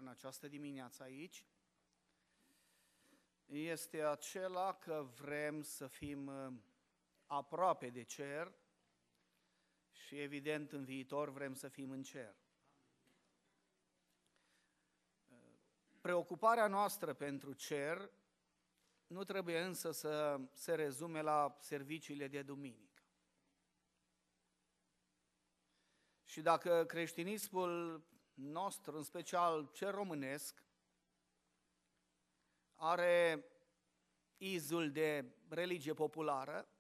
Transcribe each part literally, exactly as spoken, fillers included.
în această dimineață aici este acela că vrem să fim aproape de cer și evident în viitor vrem să fim în cer. Preocuparea noastră pentru cer nu trebuie însă să se rezume la serviciile de duminică. Și dacă creștinismul nostru, în special cel românesc, are izul de religie populară,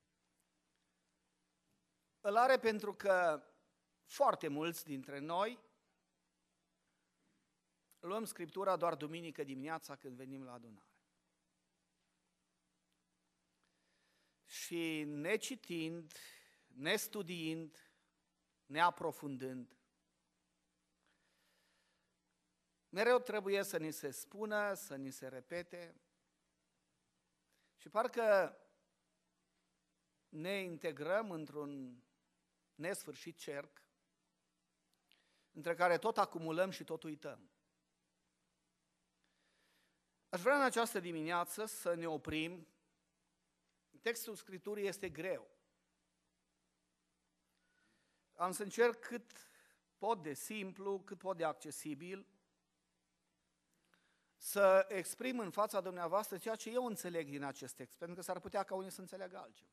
îl are pentru că foarte mulți dintre noi luăm Scriptura doar duminică dimineața când venim la adunare. Și necitind, nestudiind, neaprofundând, mereu trebuie să ni se spună, să ni se repete și parcă ne integrăm într-un nesfârșit cerc între care tot acumulăm și tot uităm. Aș vrea în această dimineață să ne oprim. Textul Scripturii este greu. Am să încerc cât pot de simplu, cât pot de accesibil, să exprim în fața dumneavoastră ceea ce eu înțeleg din acest text, pentru că s-ar putea ca unii să înțeleagă altceva.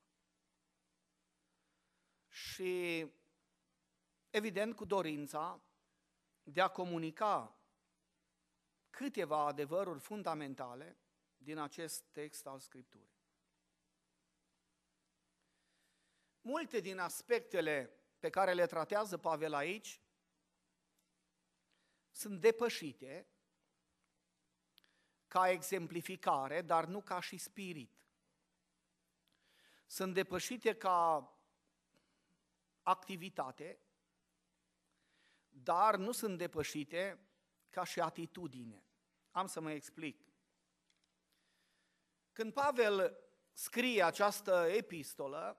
Și, evident, cu dorința de a comunica câteva adevăruri fundamentale din acest text al Scripturii. Multe din aspectele pe care le tratează Pavel aici sunt depășite ca exemplificare, dar nu ca și spirit. Sunt depășite ca activitate, dar nu sunt depășite ca și atitudine. Am să mă explic. Când Pavel scrie această epistolă,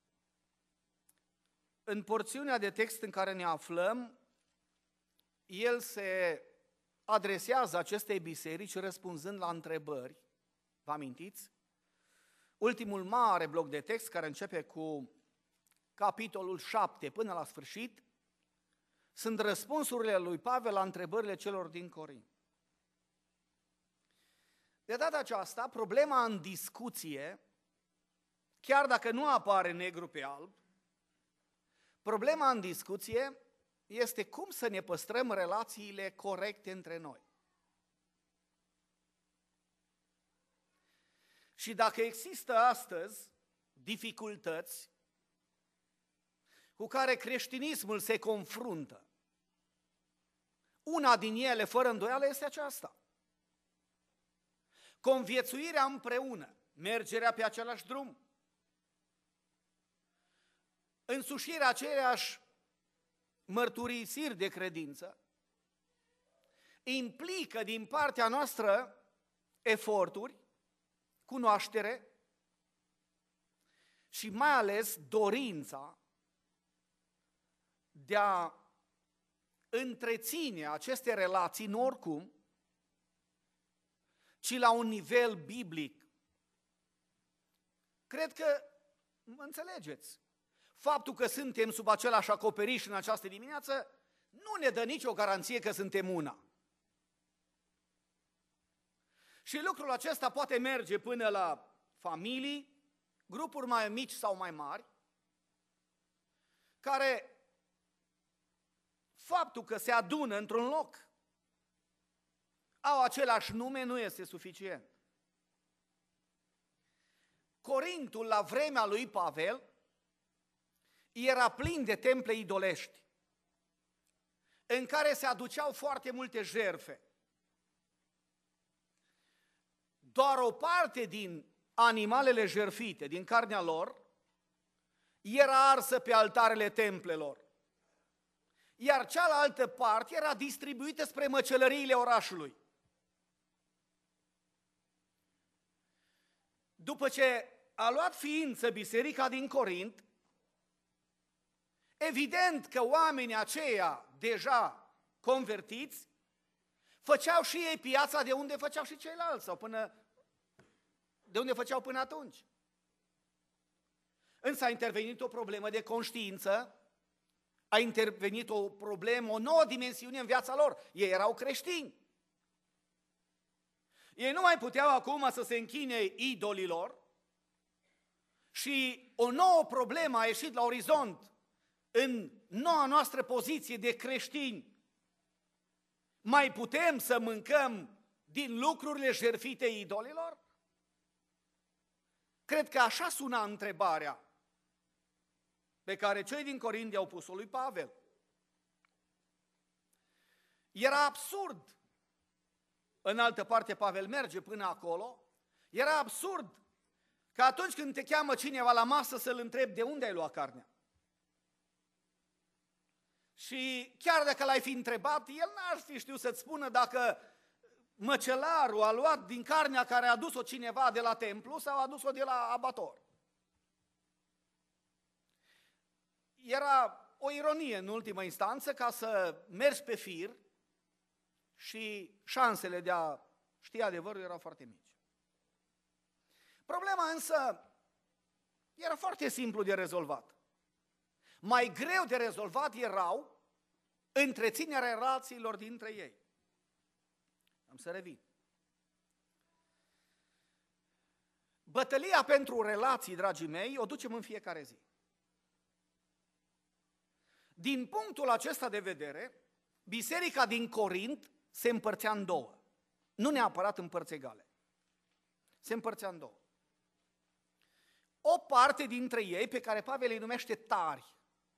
în porțiunea de text în care ne aflăm, el se adresează acestei biserici răspunzând la întrebări. Vă amintiți? Ultimul mare bloc de text, care începe cu capitolul șapte până la sfârșit, sunt răspunsurile lui Pavel la întrebările celor din Corint. De data aceasta, problema în discuție, chiar dacă nu apare negru pe alb, problema în discuție este cum să ne păstrăm relațiile corecte între noi. Și dacă există astăzi dificultăți cu care creștinismul se confruntă, una din ele, fără îndoială, este aceasta. Conviețuirea împreună, mergerea pe același drum, însușirea aceleași mărturisiri de credință, implică din partea noastră eforturi, cunoaștere și mai ales dorința de a întreține aceste relații, nu oricum, ci la un nivel biblic. Cred că mă înțelegeți. Faptul că suntem sub același acoperiș în această dimineață nu ne dă nicio garanție că suntem una. Și lucrul acesta poate merge până la familii, grupuri mai mici sau mai mari, care faptul că se adună într-un loc, au același nume, nu este suficient. Corintul, la vremea lui Pavel, era plin de temple idolești, în care se aduceau foarte multe jertfe. Doar o parte din animalele jertfite, din carnea lor, era arsă pe altarele templelor, iar cealaltă parte era distribuită spre măcelăriile orașului. După ce a luat ființă biserica din Corint, evident că oamenii aceia deja convertiți Făceau și ei piața de unde făceau și ceilalți, sau până, de unde făceau până atunci. Însă a intervenit o problemă de conștiință, a intervenit o problemă, o nouă dimensiune în viața lor. Ei erau creștini. Ei nu mai puteau acum să se închine idolilor și o nouă problemă a ieșit la orizont în noua noastră poziție de creștini. Mai putem să mâncăm din lucrurile jertfite idolilor? Cred că așa suna întrebarea pe care cei din Corint i-au pus-o lui Pavel. Era absurd. În altă parte Pavel merge până acolo. Era absurd că atunci când te cheamă cineva la masă să-l întrebi de unde ai luat carnea. Și chiar dacă l-ai fi întrebat, el n-ar fi știut să-ți spună dacă măcelarul a luat din carnea care a adus-o cineva de la templu sau a adus-o de la abator. Era o ironie în ultimă instanță ca să mergi pe fir și șansele de a ști adevărul erau foarte mici. Problema însă era foarte simplu de rezolvat. Mai greu de rezolvat erau întreținerea relațiilor dintre ei. Am să revin. Bătălia pentru relații, dragii mei, o ducem în fiecare zi. Din punctul acesta de vedere, biserica din Corint se împărțea în două. Nu neapărat în părți egale. Se împărțea în două. O parte dintre ei, pe care Pavel îi numește tari,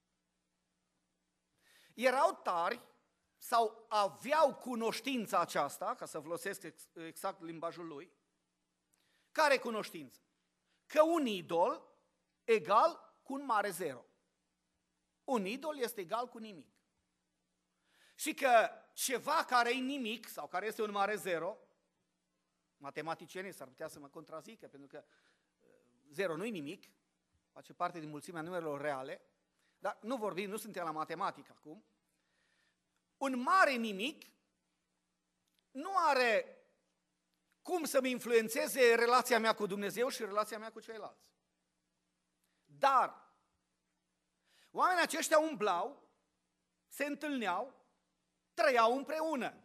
erau tari sau aveau cunoștința aceasta, ca să folosesc exact limbajul lui. Care cunoștință? Că un idol egal cu un mare zero. Un idol este egal cu nimic. Și că ceva care e nimic sau care este un mare zero, matematicienii s-ar putea să mă contrazică, pentru că zero nu e nimic, face parte din mulțimea numerelor reale, dar nu vorbim, nu suntem la matematică acum. Un mare nimic nu are cum să-mi influențeze relația mea cu Dumnezeu și relația mea cu ceilalți. Dar oamenii aceștia umblau, se întâlneau, trăiau împreună.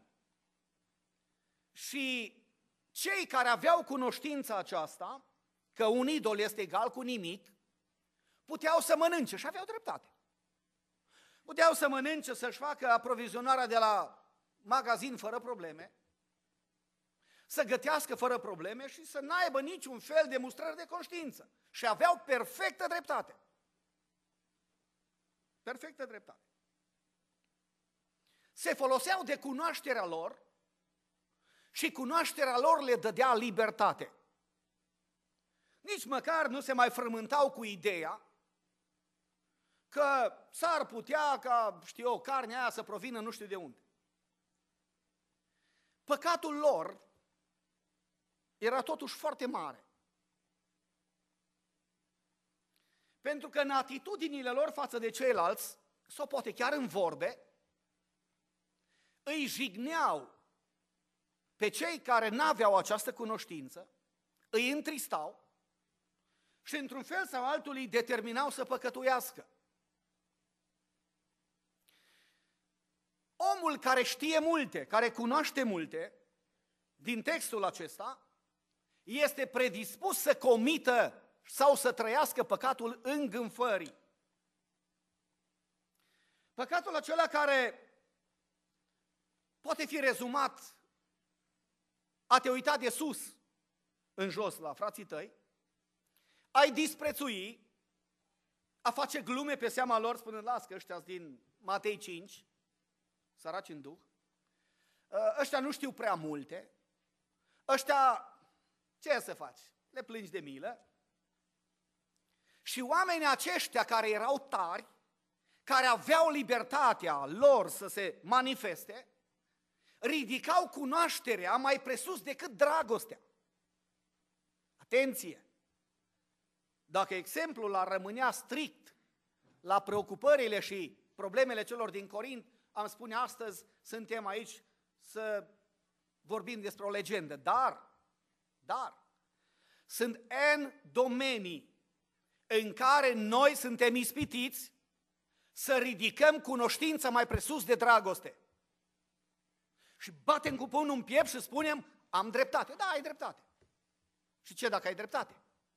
Și cei care aveau cunoștința aceasta, că un idol este egal cu nimic, puteau să mănânce și aveau dreptate. Puteau să mănânce, să-și facă aprovizionarea de la magazin fără probleme, să gătească fără probleme și să n-aibă niciun fel de mustrări de conștiință. Și aveau perfectă dreptate. Perfectă dreptate. Se foloseau de cunoașterea lor și cunoașterea lor le dădea libertate. Nici măcar nu se mai frământau cu ideea că s-ar putea ca, știu eu, carnea aia să provină nu știu de unde. Păcatul lor era totuși foarte mare. Pentru că în atitudinile lor față de ceilalți, sau poate chiar în vorbe, îi jigneau pe cei care n-aveau această cunoștință, îi întristau și într-un fel sau altul îi determinau să păcătuiască. Omul care știe multe, care cunoaște multe, din textul acesta, este predispus să comită sau să trăiască păcatul îngânfării. Păcatul acela care poate fi rezumat a te uita de sus în jos la frații tăi, ai disprețui, a face glume pe seama lor spunând, las că ăștia din Matei cinci, săraci în duh, ăștia nu știu prea multe, ăștia, ce să faci? Le plângi de milă. Și oamenii aceștia care erau tari, care aveau libertatea lor să se manifeste, ridicau cunoașterea mai presus decât dragostea. Atenție! Dacă exemplul ar rămânea strict la preocupările și problemele celor din Corint, am spune astăzi, suntem aici să vorbim despre o legendă, dar, dar, sunt N domenii în care noi suntem ispitiți să ridicăm cunoștința mai presus de dragoste. Și batem cu pumnul în piept și spunem, am dreptate. Da, ai dreptate. Și ce dacă ai dreptate?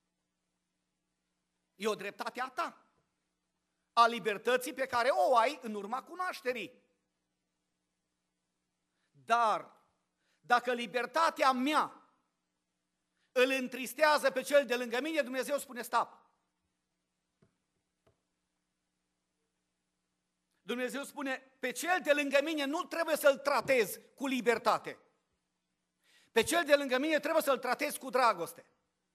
E o dreptate a ta, a libertății pe care o ai în urma cunoașterii. Dar, dacă libertatea mea îl întristează pe cel de lângă mine, Dumnezeu spune stop. Dumnezeu spune, pe cel de lângă mine nu trebuie să-l tratez cu libertate. Pe cel de lângă mine trebuie să-l tratez cu dragoste.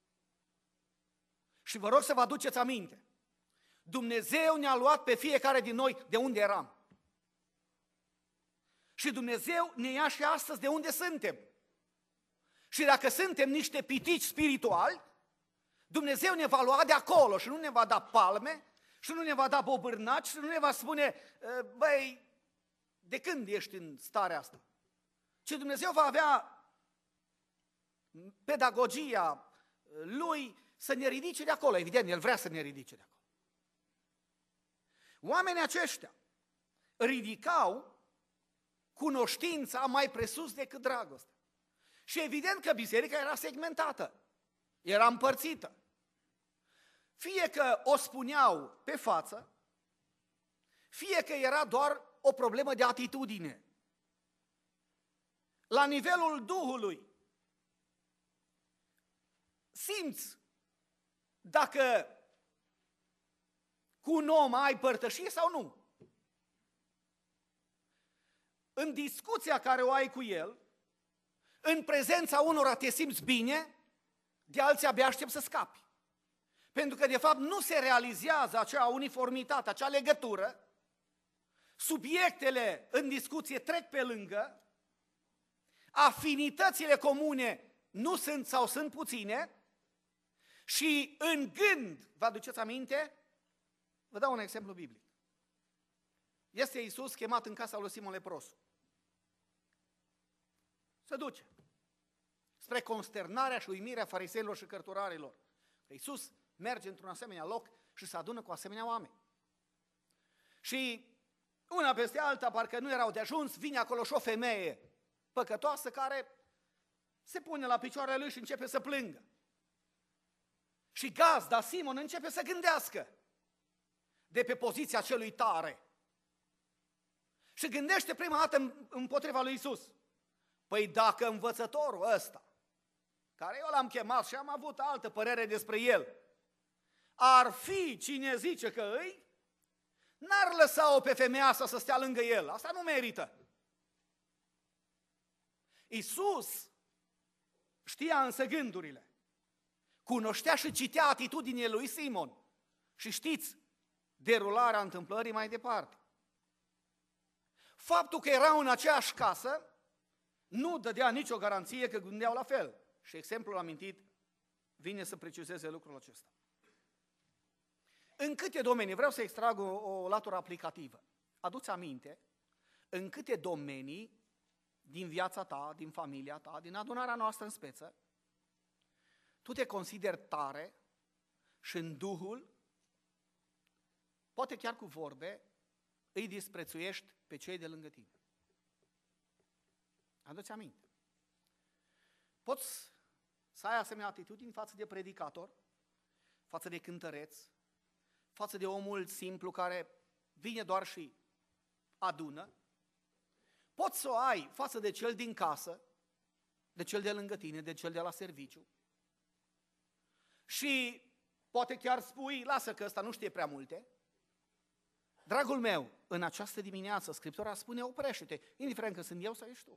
Și vă rog să vă aduceți aminte. Dumnezeu ne-a luat pe fiecare din noi de unde eram. Și Dumnezeu ne ia și astăzi de unde suntem. Și dacă suntem niște pitici spirituali, Dumnezeu ne va lua de acolo și nu ne va da palme, și nu ne va da bobârnaci, și nu ne va spune, băi, de când ești în starea asta? Ci Dumnezeu va avea pedagogia Lui să ne ridice de acolo. Evident, El vrea să ne ridice de acolo. Oamenii aceștia ridicau cunoștința mai presus decât dragostea. Și evident că biserica era segmentată, era împărțită. Fie că o spuneau pe față, fie că era doar o problemă de atitudine. La nivelul Duhului, simți dacă cu un om ai părtășie sau nu. În discuția care o ai cu el, în prezența unora te simți bine, de alții abia aștept să scapi. Pentru că, de fapt, nu se realizează acea uniformitate, acea legătură, subiectele în discuție trec pe lângă, afinitățile comune nu sunt sau sunt puține și în gând, vă aduceți aminte? Vă dau un exemplu biblic. Este Iisus chemat în casa lui Simon Leprosul. Se duce spre consternarea și uimirea fariseilor și cărturarilor. Iisus merge într-un asemenea loc și se adună cu asemenea oameni. Și una peste alta, parcă nu erau de ajuns, vine acolo și o femeie păcătoasă care se pune la picioarele lui și începe să plângă. Și gazda Simon începe să gândească de pe poziția celui tare. Și gândește prima dată împotriva lui Iisus. Păi dacă învățătorul ăsta, care eu l-am chemat și am avut altă părere despre el, ar fi cine zice că îi, n-ar lăsa-o pe femeia asta să stea lângă el. Asta nu merită. Iisus știa însă gândurile. Cunoștea și citea atitudinile lui Simon. Și știți derularea întâmplării mai departe. Faptul că erau în aceeași casă nu dădea nicio garanție că gândeau la fel. Și exemplul amintit vine să precizeze lucrul acesta. În câte domenii, vreau să extrag o, o latură aplicativă. Adu-ți aminte, în câte domenii din viața ta, din familia ta, din adunarea noastră în speță, tu te consideri tare și în Duhul, poate chiar cu vorbe, îi disprețuiești pe cei de lângă tine. Adu-ți aminte. Poți să ai asemenea atitudini față de predicator, față de cântăreț, față de omul simplu care vine doar și adună. Poți să o ai față de cel din casă, de cel de lângă tine, de cel de la serviciu. Și poate chiar spui, lasă că ăsta nu știe prea multe. Dragul meu, în această dimineață Scriptura spune, oprește-te, indiferent că sunt eu sau ești tu.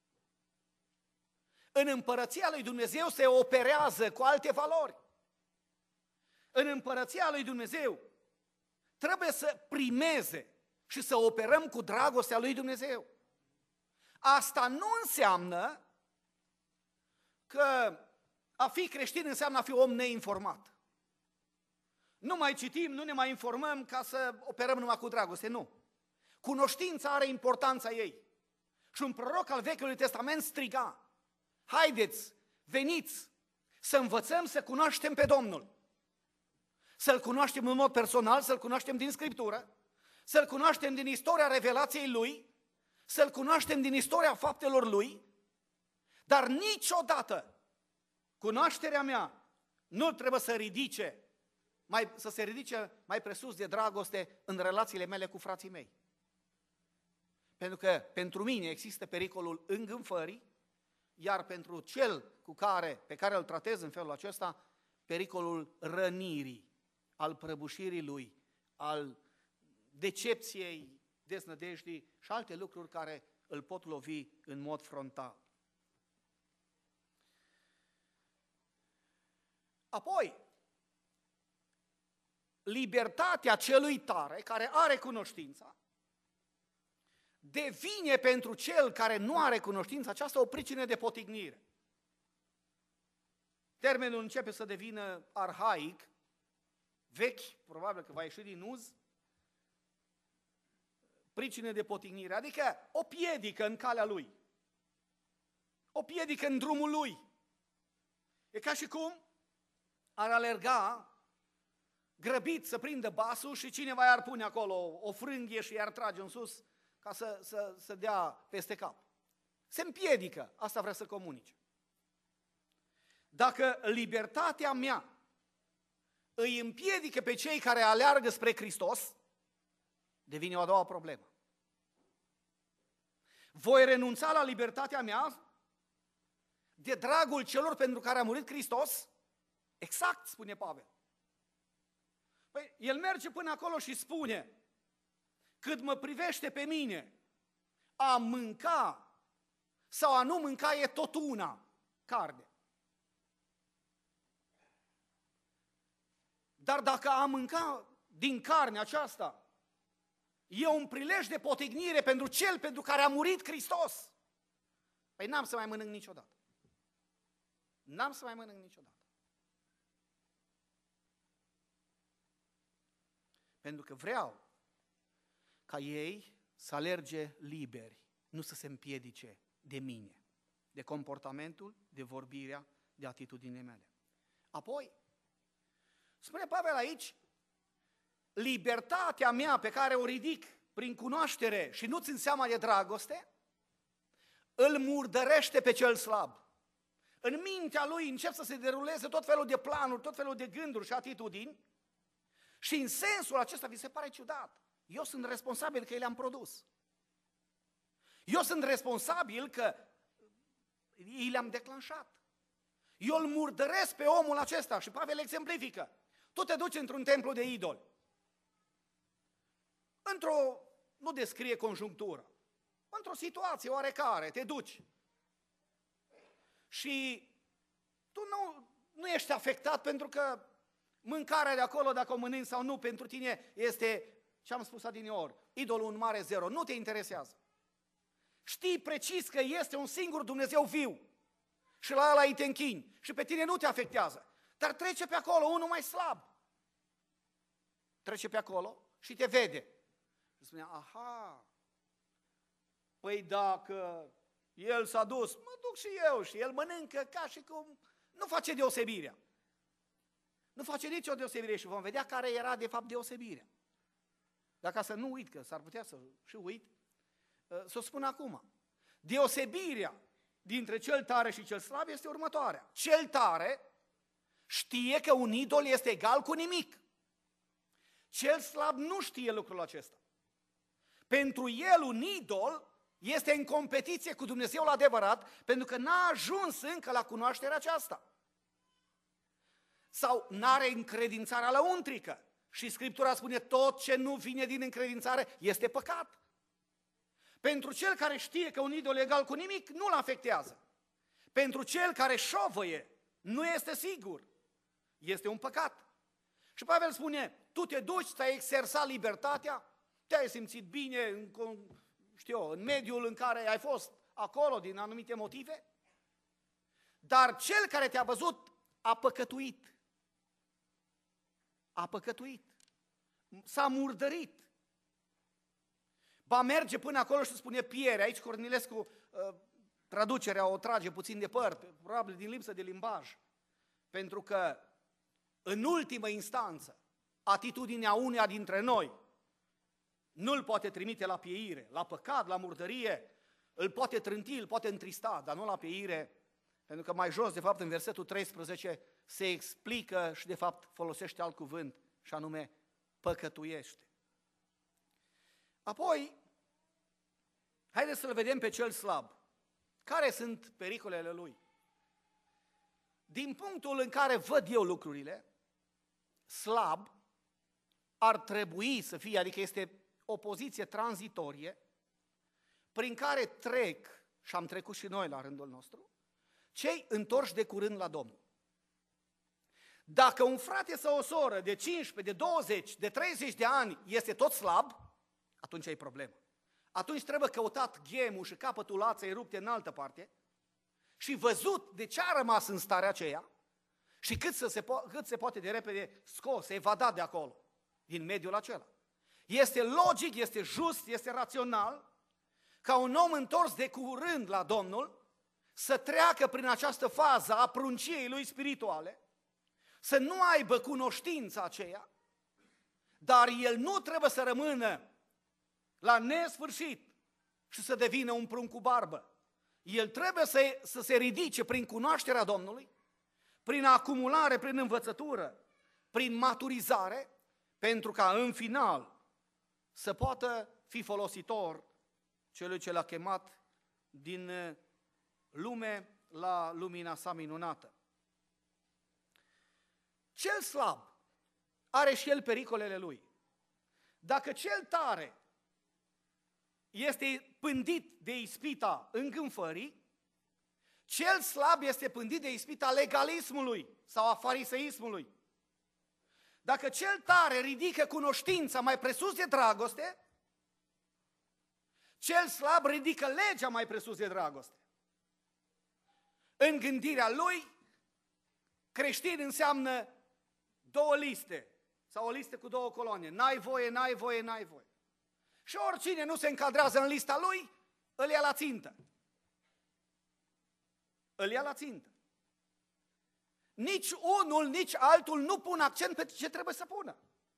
În împărăția lui Dumnezeu se operează cu alte valori. În împărăția lui Dumnezeu trebuie să primeze și să operăm cu dragostea lui Dumnezeu. Asta nu înseamnă că a fi creștin înseamnă a fi om neinformat. Nu mai citim, nu ne mai informăm ca să operăm numai cu dragoste, nu. Cunoștința are importanța ei. Și un proroc al Vechiului Testament striga: haideți, veniți, să învățăm să cunoaștem pe Domnul. Să-L cunoaștem în mod personal, să-L cunoaștem din Scriptură, să-L cunoaștem din istoria revelației Lui, să-L cunoaștem din istoria faptelor Lui, dar niciodată cunoașterea mea nu trebuie să ridice, mai, să se ridice mai presus de dragoste în relațiile mele cu frații mei. Pentru că pentru mine există pericolul îngânfării, iar pentru cel cu care, pe care îl tratez în felul acesta, pericolul rănirii, al prăbușirii lui, al decepției, deznădejdii și alte lucruri care îl pot lovi în mod frontal. Apoi, libertatea celui tare, care are cunoștința, devine pentru cel care nu are cunoștință aceasta o pricină de potignire. Termenul începe să devină arhaic, vechi, probabil că va ieși din uz, pricină de potignire, adică o piedică în calea lui, o piedică în drumul lui. E ca și cum ar alerga grăbit să prindă basul și cineva i-ar pune acolo o frânghie și i-ar trage în sus ca să, să, să dea peste cap. Se împiedică, asta vrea să comunice. Dacă libertatea mea îi împiedică pe cei care aleargă spre Hristos, devine o a doua problemă. Voi renunța la libertatea mea de dragul celor pentru care a murit Hristos? Exact, spune Pavel. Păi, el merge până acolo și spune: cât mă privește pe mine, a mânca sau a nu mânca e tot una, carne. Dar dacă a mânca din carne aceasta e un prilej de potignire pentru cel pentru care a murit Hristos, păi n-am să mai mănânc niciodată. N-am să mai mănânc niciodată. Pentru că vreau ca ei să alerge liberi, nu să se împiedice de mine, de comportamentul, de vorbirea, de atitudinile mele. Apoi, spune Pavel aici, libertatea mea pe care o ridic prin cunoaștere și nu țin seama de dragoste, îl murdărește pe cel slab. În mintea lui încep să se deruleze tot felul de planuri, tot felul de gânduri și atitudini și în sensul acesta vi se pare ciudat. Eu sunt responsabil că le-am produs. Eu sunt responsabil că i le-am declanșat. Eu îl murdăresc pe omul acesta și Pavel exemplifică. Tu te duci într-un templu de idoli. Într-o, nu descrie conjunctură, într-o situație oarecare, te duci. Și tu nu, nu ești afectat pentru că mâncarea de acolo, dacă o mănânci sau nu, pentru tine este, ce am spus adineori, idolul un mare zero, nu te interesează. Știi precis că este un singur Dumnezeu viu și la ăla îi te închini și pe tine nu te afectează. Dar trece pe acolo unul mai slab. Trece pe acolo și te vede. Și spune, aha, păi dacă el s-a dus, mă duc și eu și el mănâncă ca și cum nu face deosebirea. Nu face nicio deosebire și vom vedea care era de fapt deosebirea. Dacă să nu uit, că s-ar putea să și uit, să o spun acum. Deosebirea dintre cel tare și cel slab este următoarea. Cel tare știe că un idol este egal cu nimic. Cel slab nu știe lucrul acesta. Pentru el un idol este în competiție cu Dumnezeul adevărat, pentru că n-a ajuns încă la cunoașterea aceasta. Sau n-are încredințarea lăuntrică. Și Scriptura spune, tot ce nu vine din încredințare este păcat. Pentru cel care știe că un idol e egal cu nimic, nu-l afectează. Pentru cel care șovăie, nu este sigur. Este un păcat. Și Pavel spune, tu te duci, ți-ai exersat libertatea, te-ai simțit bine în, știu eu, în mediul în care ai fost acolo din anumite motive, dar cel care te-a văzut a păcătuit. A păcătuit. S-a murdărit. va merge până acolo și spune piere. Aici Cornilescu, uh, traducerea o trage puțin departe, probabil din lipsă de limbaj. Pentru că, în ultimă instanță, atitudinea uneia dintre noi nu-l poate trimite la pieire, la păcat, la murdărie, îl poate trânti, îl poate întrista, dar nu la pieire, pentru că mai jos, de fapt, în versetul treisprezece, se explică și, de fapt, folosește alt cuvânt, și anume, păcătuiește. Apoi, haideți să-l vedem pe cel slab. Care sunt pericolele lui? Din punctul în care văd eu lucrurile, slab ar trebui să fie, adică este o poziție tranzitorie, prin care trec, și am trecut și noi la rândul nostru, cei întorși de curând la Domnul. Dacă un frate sau o soră de cincisprezece, de douăzeci, de treizeci de ani este tot slab, atunci ai problemă. Atunci trebuie căutat ghemul și capătul laței rupte în altă parte și văzut de ce a rămas în starea aceea și cât, să se, po- cât se poate de repede scos, evadat de acolo, din mediul acela. Este logic, este just, este rațional ca un om întors de curând la Domnul să treacă prin această fază a prunciei lui spirituale, să nu aibă cunoștința aceea, dar el nu trebuie să rămână la nesfârșit și să devină un prunc cu barbă. El trebuie să, să se ridice prin cunoașterea Domnului, prin acumulare, prin învățătură, prin maturizare, pentru ca în final să poată fi folositor celui ce l-a chemat din lume la lumina sa minunată. Cel slab are și el pericolele lui. Dacă cel tare este pândit de ispita îngânfării, cel slab este pândit de ispita legalismului sau a fariseismului. Dacă cel tare ridică cunoștința mai presus de dragoste, cel slab ridică legea mai presus de dragoste. În gândirea lui, creștin înseamnă două liste sau o listă cu două coloane. N-ai voie, n-ai voie, n-ai voie. Și oricine nu se încadrează în lista lui, îl ia la țintă. Îl ia la țintă. Nici unul, nici altul nu pun accent pe ce trebuie să pună.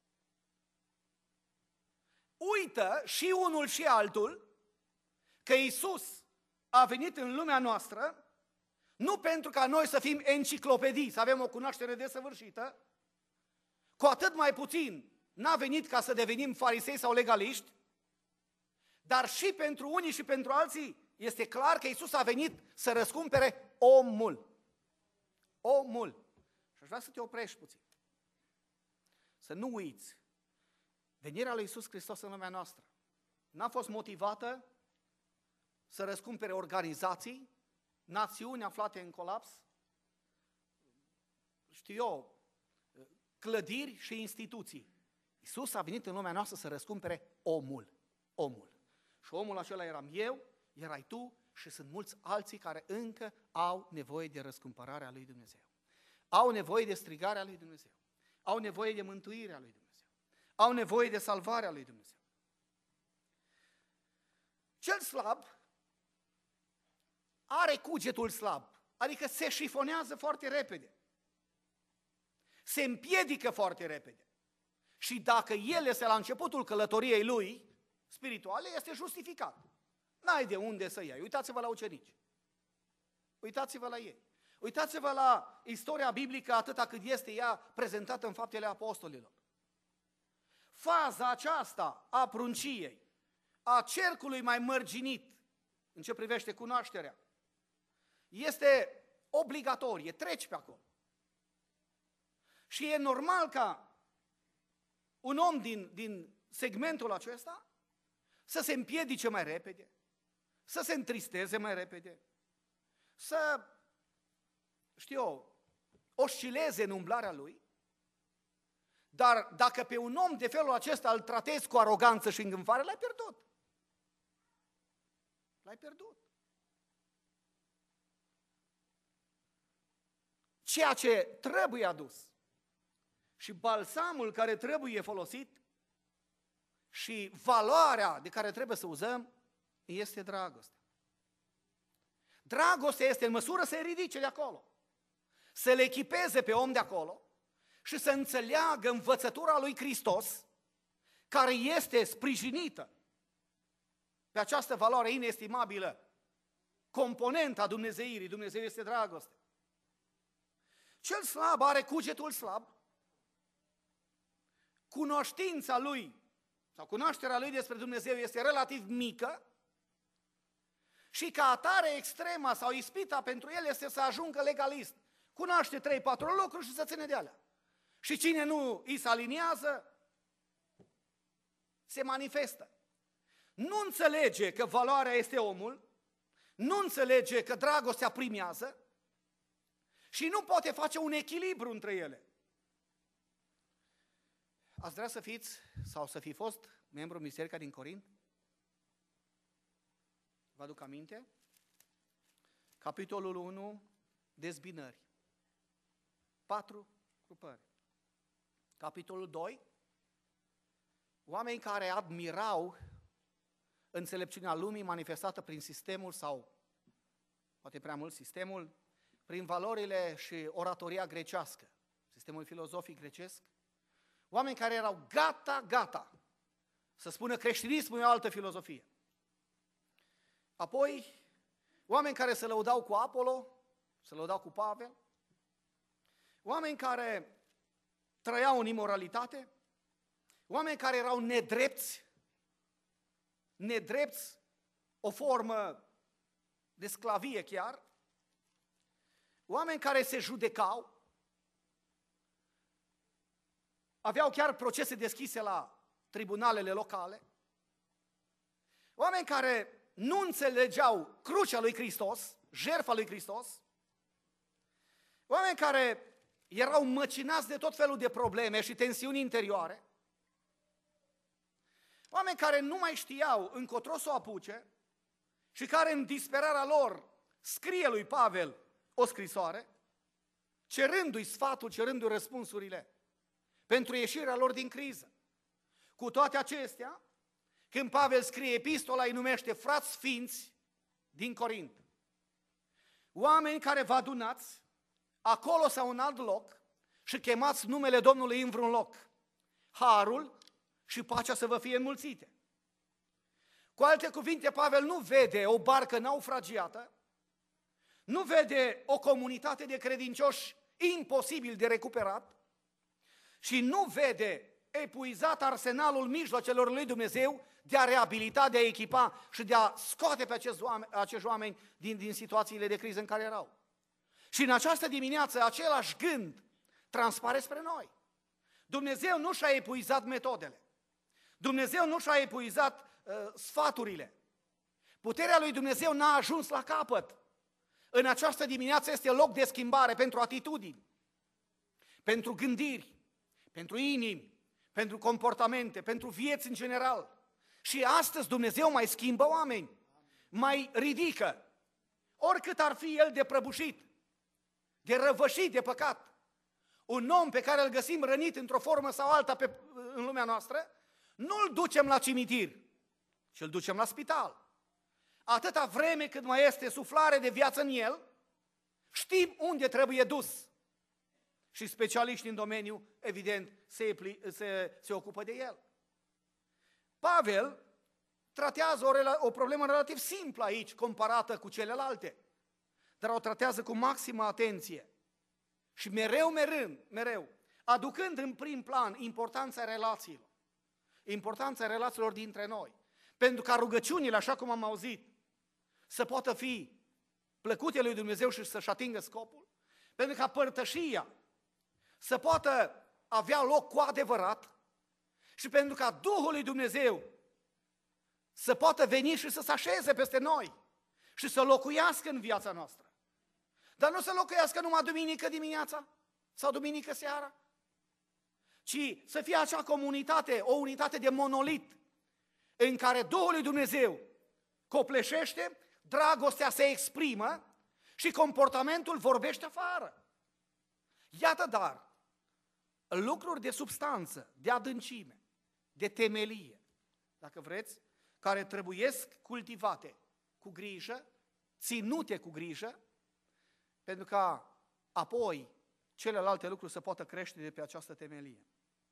Uită și unul și altul că Iisus a venit în lumea noastră nu pentru ca noi să fim enciclopedii, să avem o cunoaștere desăvârșită, cu atât mai puțin n-a venit ca să devenim farisei sau legaliști, dar și pentru unii și pentru alții este clar că Iisus a venit să răscumpere omul. Omul. Și aș vrea să te oprești puțin. Să nu uiți. Venirea lui Iisus Hristos în lumea noastră n-a fost motivată să răscumpere organizații, națiuni aflate în colaps, știu eu, clădiri și instituții. Iisus a venit în lumea noastră să răscumpere omul. Omul. Și omul acela eram eu, erai tu și sunt mulți alții care încă au nevoie de răscumpărarea lui Dumnezeu. Au nevoie de strigarea lui Dumnezeu. Au nevoie de mântuirea lui Dumnezeu. Au nevoie de salvarea lui Dumnezeu. Cel slab are cugetul slab, adică se șifonează foarte repede. Se împiedică foarte repede. Și dacă el este la începutul călătoriei lui spirituale, este justificat. N-ai de unde să iei. Uitați-vă la ucenici. Uitați-vă la ei. Uitați-vă la istoria biblică atâta cât este ea prezentată în Faptele Apostolilor. Faza aceasta a prunciei, a cercului mai mărginit, în ce privește cunoașterea, este obligatorie, treci pe acolo. Și e normal ca un om din, din segmentul acesta să se împiedice mai repede, să se întristeze mai repede, să, știu eu, oscileze în umblarea lui, dar dacă pe un om de felul acesta îl tratezi cu aroganță și îngânfare, l-ai pierdut. L-ai pierdut. Ceea ce trebuie adus și balsamul care trebuie folosit și valoarea de care trebuie să uzăm este dragostea. Dragostea este în măsură să-i ridice de acolo, să le echipeze pe om de acolo și să înțeleagă învățătura lui Hristos, care este sprijinită pe această valoare inestimabilă, componenta Dumnezeirii. Dumnezeu este dragoste. Cel slab are cugetul slab, cunoștința lui sau cunoașterea lui despre Dumnezeu este relativ mică și ca atare extrema sau ispita pentru el este să ajungă legalist. Cunoaște trei patru lucruri și să ține de alea. Și cine nu îi se aliniază, se manifestă. Nu înțelege că valoarea este omul, nu înțelege că dragostea primează și nu poate face un echilibru între ele. Ați vrea să fiți sau să fi fost membru în biserica din Corint? Vă aduc aminte? Capitolul unu, dezbinări. Patru grupări. Capitolul doi, oameni care admirau înțelepciunea lumii manifestată prin sistemul sau, poate prea mult sistemul, prin valorile și oratoria grecească, sistemul filozofic grecesc, oameni care erau gata, gata să spună creștinismul e o altă filozofie. Apoi, oameni care se lăudau cu Apollo, se lăudau cu Pavel, oameni care trăiau în imoralitate, oameni care erau nedrepți, nedrepți, o formă de sclavie chiar, oameni care se judecau, aveau chiar procese deschise la tribunalele locale, oameni care nu înțelegeau crucea lui Hristos, jertfa lui Hristos, oameni care erau măcinați de tot felul de probleme și tensiuni interioare, oameni care nu mai știau încotro să o apuce și care în disperarea lor scrie lui Pavel o scrisoare, cerându-i sfatul, cerându-i răspunsurile pentru ieșirea lor din criză. Cu toate acestea, când Pavel scrie epistola, îi numește frați sfinți din Corint. Oameni care vă adunați acolo sau în alt loc și chemați numele Domnului în vreun loc. Harul și pacea să vă fie înmulțite. Cu alte cuvinte, Pavel nu vede o barcă naufragiată, nu vede o comunitate de credincioși imposibil de recuperat și nu vede epuizat arsenalul mijloacelor lui Dumnezeu de a reabilita, de a echipa și de a scoate pe acești oameni, acești oameni din, din situațiile de criză în care erau. Și în această dimineață același gând transpare spre noi. Dumnezeu nu și-a epuizat metodele. Dumnezeu nu și-a epuizat uh, sfaturile. Puterea lui Dumnezeu n-a ajuns la capăt. În această dimineață este loc de schimbare pentru atitudini, pentru gândiri, pentru inimi, pentru comportamente, pentru vieți în general. Și astăzi Dumnezeu mai schimbă oameni, mai ridică, oricât ar fi el de prăbușit, de răvășit de păcat. Un om pe care îl găsim rănit într-o formă sau alta pe, în lumea noastră, nu îl ducem la cimitir, ci îl ducem la spital. Atâta vreme cât mai este suflare de viață în el, știm unde trebuie dus. Și specialiștii în domeniu, evident, se, se, se ocupă de el. Pavel tratează o, o problemă relativ simplă aici, comparată cu celelalte, dar o tratează cu maximă atenție. Și mereu, mereu, mereu, aducând în prim plan importanța relațiilor, importanța relațiilor dintre noi, pentru ca rugăciunile, așa cum am auzit, să poată fi plăcute lui Dumnezeu și să-și atingă scopul, pentru ca părtășia să poată avea loc cu adevărat și pentru ca Duhul lui Dumnezeu să poată veni și să se așeze peste noi și să locuiască în viața noastră. Dar nu să locuiască numai duminică dimineața sau duminică seara, ci să fie acea comunitate, o unitate de monolit, în care Duhul lui Dumnezeu copleșește, dragostea se exprimă și comportamentul vorbește afară. Iată dar, lucruri de substanță, de adâncime, de temelie, dacă vreți, care trebuiesc cultivate cu grijă, ținute cu grijă, pentru ca apoi celelalte lucruri să poată crește de pe această temelie.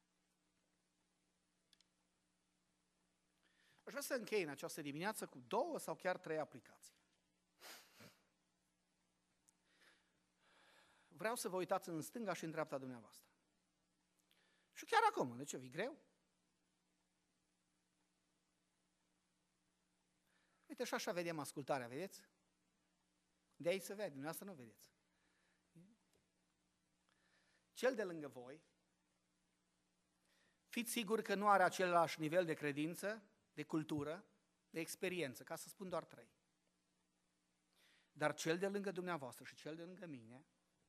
Aș vrea să închei în această dimineață cu două sau chiar trei aplicații. Vreau să vă uitați în stânga și în dreapta dumneavoastră. Și chiar acum, de ce, vi greu? Uite, și așa vedem ascultarea, vedeți? De aici se vede, dumneavoastră nu vedeți. Cel de lângă voi, fiți siguri că nu are același nivel de credință, de cultură, de experiență, ca să spun doar trei. Dar cel de lângă dumneavoastră și cel de lângă mine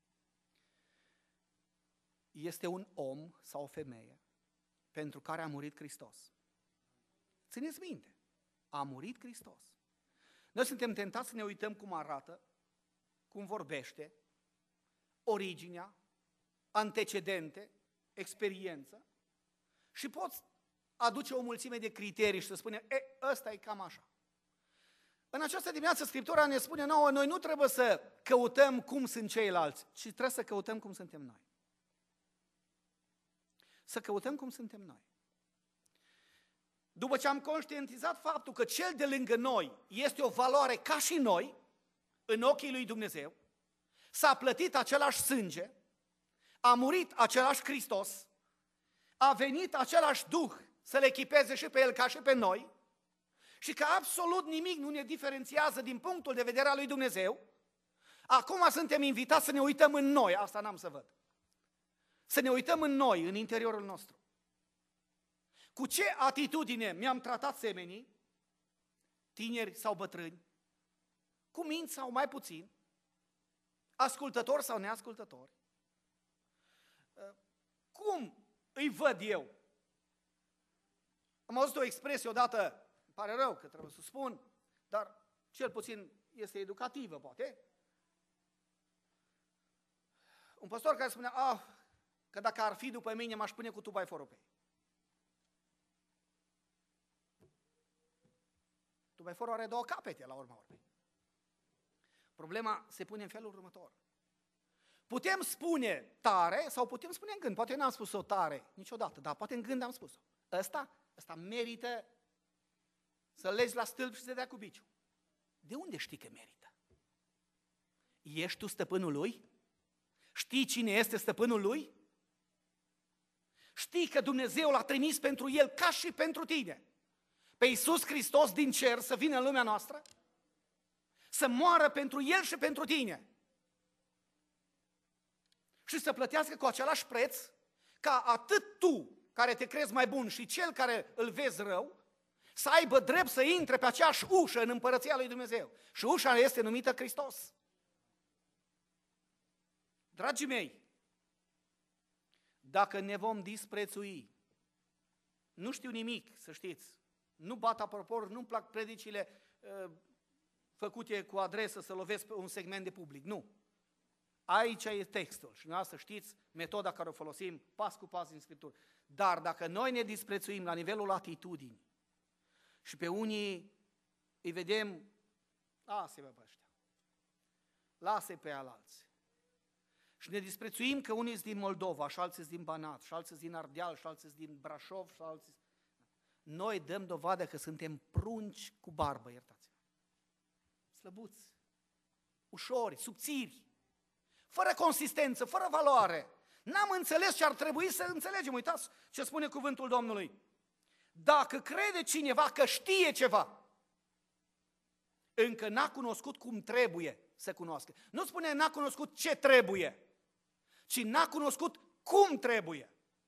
este un om sau o femeie pentru care a murit Hristos. Țineți minte, a murit Hristos. Noi suntem tentați să ne uităm cum arată, cum vorbește, originea, antecedente, experiență și poți aduce o mulțime de criterii și să spune, e, ăsta e cam așa. În această dimineață Scriptura ne spune nouă, noi nu trebuie să căutăm cum sunt ceilalți, ci trebuie să căutăm cum suntem noi. Să căutăm cum suntem noi. După ce am conștientizat faptul că cel de lângă noi este o valoare ca și noi, în ochii lui Dumnezeu, s-a plătit același sânge, a murit același Hristos, a venit același Duh să le echipeze și pe El ca și pe noi și că absolut nimic nu ne diferențiază din punctul de vedere al lui Dumnezeu, acum suntem invitați să ne uităm în noi, asta n-am să văd, să ne uităm în noi, în interiorul nostru. Cu ce atitudine mi-am tratat semenii, tineri sau bătrâni, cu minți sau mai puțin, ascultători sau neascultători, cum îi văd eu? Am auzit o expresie odată, îmi pare rău că trebuie să o spun, dar cel puțin este educativă, poate. Un păstor care spunea, ah, că dacă ar fi după mine, m-aș pune cu two-by-four-ul pe ei. two-by-four-ul are două capete, la urma urmei. Problema se pune în felul următor. Putem spune tare sau putem spune în gând. Poate n-am spus-o tare niciodată, dar poate în gând am spus-o. Ăsta, ăsta merită să-l legi la stâlp și să te dea cu biciu. De unde știi că merită? Ești tu stăpânul lui? Știi cine este stăpânul lui? Știi că Dumnezeu l-a trimis pentru el ca și pentru tine, pe Iisus Hristos din cer să vină în lumea noastră? Să moară pentru el și pentru tine. Și să plătească cu același preț ca atât tu, care te crezi mai bun, și cel care îl vezi rău, să aibă drept să intre pe aceeași ușă în împărăția lui Dumnezeu. Și ușa este numită Hristos. Dragii mei, dacă ne vom disprețui, nu știu nimic, să știți, nu bat apropor, nu-mi plac predicile uh, făcute cu adresă să lovesc pe un segment de public, nu. Aici e textul și dumneavoastră știți metoda care o folosim pas cu pas în Scriptură. Dar dacă noi ne disprețuim la nivelul atitudinii și pe unii îi vedem, lasă-i pe ăștia, lasă-i pe alalți, și ne disprețuim că unii sunt din Moldova și alții sunt din Banat și alții sunt din Ardeal și alții sunt din Brașov și alții... Noi dăm dovadă că suntem prunci cu barbă, iertați-mă. Slăbuți, ușori, subțiri, fără consistență, fără valoare. N-am înțeles ce ar trebui să înțelegem. Uitați ce spune cuvântul Domnului. Dacă crede cineva că știe ceva, încă n-a cunoscut cum trebuie să cunoască. Nu spune n-a cunoscut ce trebuie, ci n-a cunoscut cum trebuie.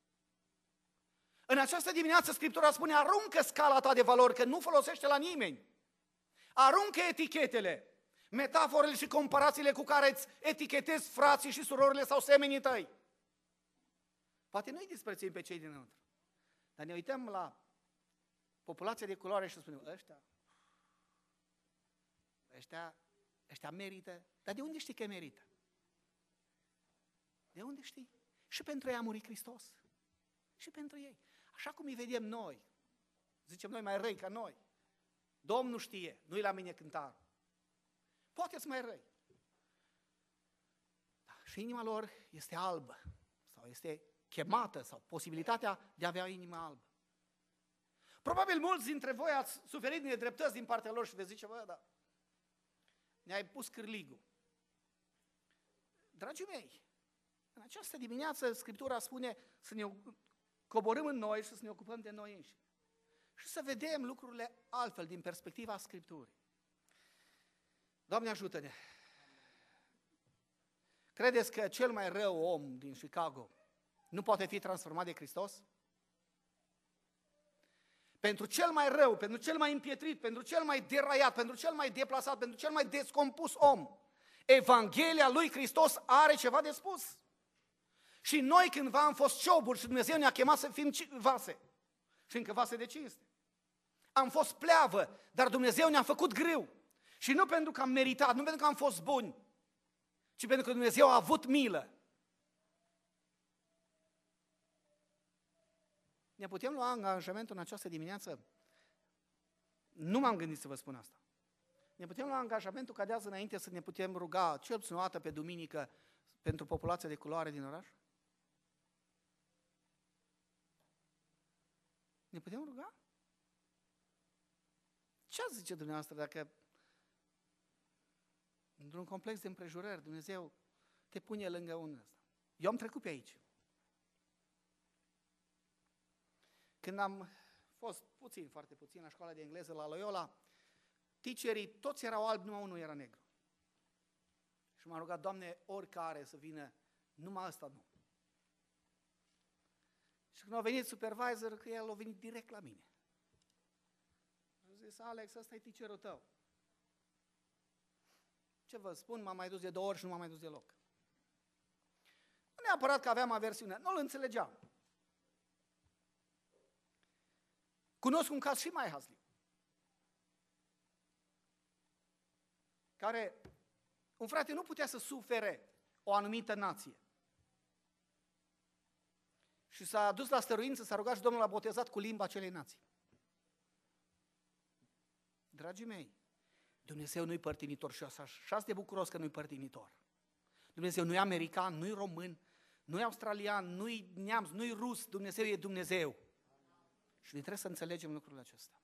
În această dimineață Scriptura spune, aruncă scala ta de valori, că nu folosește la nimeni. Aruncă etichetele, metaforele și comparațiile cu care îți etichetezi frații și surorile sau semenii tăi. Poate nu-i disprețuim pe cei dinăuntru, dar ne uităm la populația de culoare și spunem, ăștia, ăștia, ăștia merită. Dar de unde știi că merită? De unde știi? Și pentru ei a murit Hristos. Și pentru ei. Așa cum îi vedem noi, Zicem noi mai răi ca noi. Domnul știe, nu-i la mine cântarul. Poate-ți mai răi. Da, și inima lor este albă sau este chemată sau posibilitatea de a avea o inimă albă. Probabil mulți dintre voi ați suferit nedreptăți din partea lor și veți zice, bă, da, ne-ai pus cârligul. Dragii mei, în această dimineață Scriptura spune să ne coborâm în noi și să ne ocupăm de noi înșine. Și să vedem lucrurile altfel din perspectiva Scripturii. Doamne ajută-ne! Credeți că cel mai rău om din Chicago nu poate fi transformat de Hristos? Pentru cel mai rău, pentru cel mai împietrit, pentru cel mai deraiat, pentru cel mai deplasat, pentru cel mai descompus om, Evanghelia lui Hristos are ceva de spus. Și noi cândva am fost cioburi și Dumnezeu ne-a chemat să fim vase. Și încă vase de cinste. Am fost pleavă, dar Dumnezeu ne-a făcut grâu. Și nu pentru că am meritat, nu pentru că am fost buni, ci pentru că Dumnezeu a avut milă. Ne putem lua angajamentul în această dimineață? Nu m-am gândit să vă spun asta. Ne putem lua angajamentul ca de azi înainte să ne putem ruga cel puțin o dată pe duminică pentru populația de culoare din oraș? Ne putem ruga? Ce ați zice dumneavoastră dacă într-un complex de împrejurări Dumnezeu te pune lângă unul ăsta? Eu am trecut pe aici. Când am fost puțin, foarte puțin, la școala de engleză la Loyola, teacherii toți erau albi, numai unul era negru. Și m-a rugat, Doamne, oricare să vină, numai ăsta nu. Și când a venit supervisor, că el a venit direct la mine. A zis, Alex, ăsta e teacherul tău. Ce vă spun, m-am mai dus de două ori și nu m-am mai dus deloc. Nu neapărat că aveam aversiune, nu-l înțelegeam. Cunosc un caz și mai hazliu, care un frate nu putea să sufere o anumită nație. Și s-a dus la stăruință, s-a rugat și Domnul l-a botezat cu limba acelei nații. Dragii mei, Dumnezeu nu-i părtinitor și așa de bucuros că nu-i părtinitor. Dumnezeu nu-i american, nu-i român, nu-i australian, nu-i neamț, nu-i rus, Dumnezeu e Dumnezeu. Și noi trebuie să înțelegem lucrurile acestea.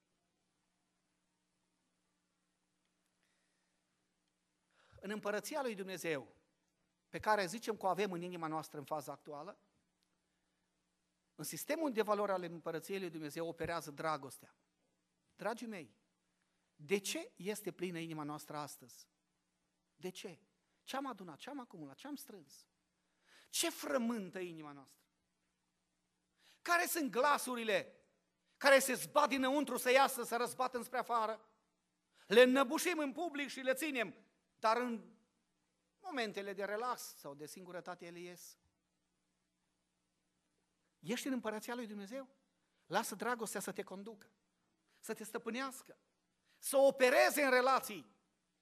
În împărăția lui Dumnezeu, pe care zicem că o avem în inima noastră în faza actuală, în sistemul de valori ale împărăției lui Dumnezeu operează dragostea. Dragii mei, de ce este plină inima noastră astăzi? De ce? Ce am adunat, ce am acumulat, ce am strâns? Ce frământă inima noastră? Care sunt glasurile care se zbat dinăuntru să iasă, să răzbată înspre afară? Le înnăbușim în public și le ținem, dar în momentele de relax sau de singurătate ele ies. Ești în împărăția lui Dumnezeu? Lasă dragostea să te conducă, să te stăpânească, să opereze în relații.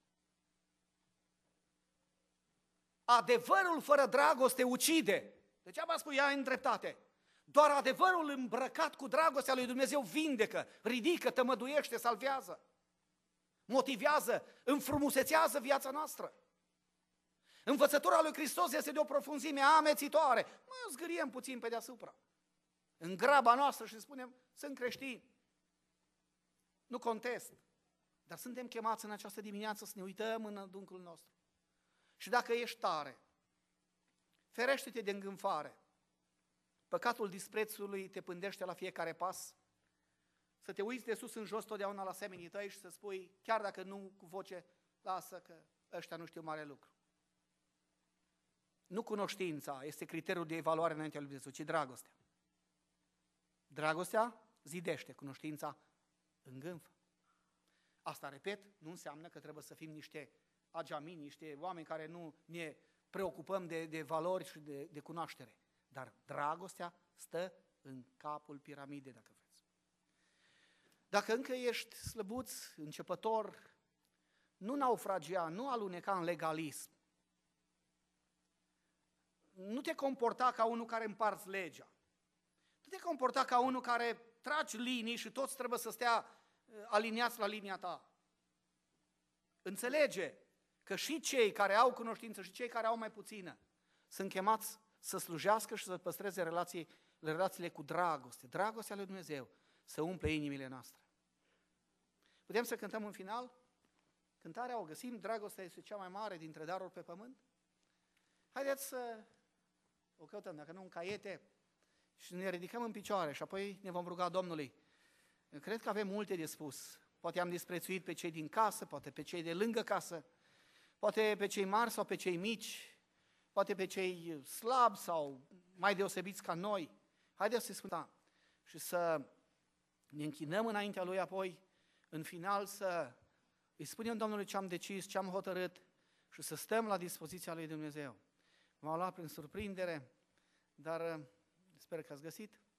Adevărul fără dragoste ucide. Degeaba spui, ea în dreptate. Doar adevărul îmbrăcat cu dragostea lui Dumnezeu vindecă, ridică, tămăduiește, salvează, motivează, înfrumusețează viața noastră. Învățătura lui Hristos este de o profunzime amețitoare. Mă zgâriem puțin pe deasupra. În graba noastră și spunem, sunt creștini. Nu contest. Dar suntem chemați în această dimineață să ne uităm în adâncul nostru. Și dacă ești tare, ferește-te de îngânfare. Păcatul disprețului te pândește la fiecare pas. Să te uiți de sus în jos totdeauna la semenii tăi și să spui, chiar dacă nu cu voce, lasă că ăștia nu știu mare lucru. Nu cunoștința este criteriul de evaluare înaintea lui Dumnezeu, ci dragostea. Dragostea zidește, cunoștința îngânfă. Asta, repet, nu înseamnă că trebuie să fim niște agiamini, niște oameni care nu ne preocupăm de, de valori și de, de cunoaștere. Dar dragostea stă în capul piramidei, dacă vreți. Dacă încă ești slăbuț, începător, nu naufragia, nu aluneca în legalism. Nu te comporta ca unul care împarți legea. Nu te comporta ca unul care tragi linii și toți trebuie să stea aliniați la linia ta. Înțelege că și cei care au cunoștință și cei care au mai puțină sunt chemați să slujească și să păstreze relații, relațiile cu dragoste. Dragostea lui Dumnezeu să umple inimile noastre. Putem să cântăm în final? Cântarea o găsim, dragostea este cea mai mare dintre daruri pe pământ. Haideți să o căutăm, dacă nu în caiete, și ne ridicăm în picioare și apoi ne vom ruga Domnului. Eu cred că avem multe de spus. Poate am disprețuit pe cei din casă, poate pe cei de lângă casă, poate pe cei mari sau pe cei mici, poate pe cei slabi sau mai deosebiți ca noi. Haideți să-i spunem și să ne închinăm înaintea Lui, apoi, în final, să îi spunem Domnului ce am decis, ce am hotărât și să stăm la dispoziția lui Dumnezeu. M-au luat prin surprindere, dar sper că ați găsit